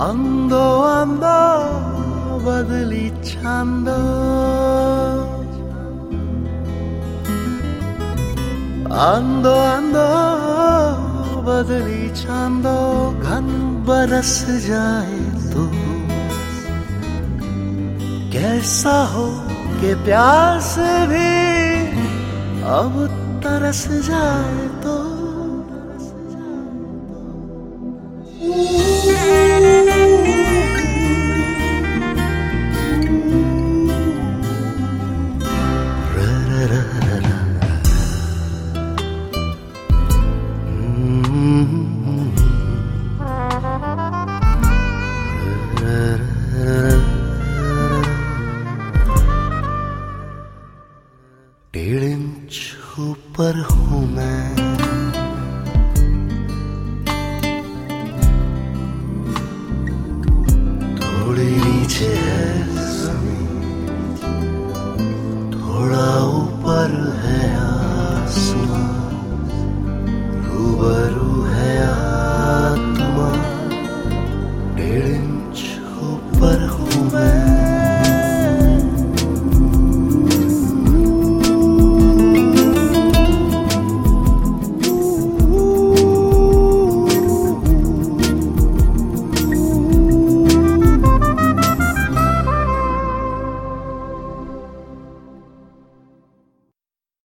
अंदो अंदो बदली छंदो अंदो अंदो बदली छंदो घन बरस जाए तो कैसा हो कि प्यास भी अब तरस जाए तो डेढ़ इंच ऊपर हूँ मैं, थोड़ी नीचे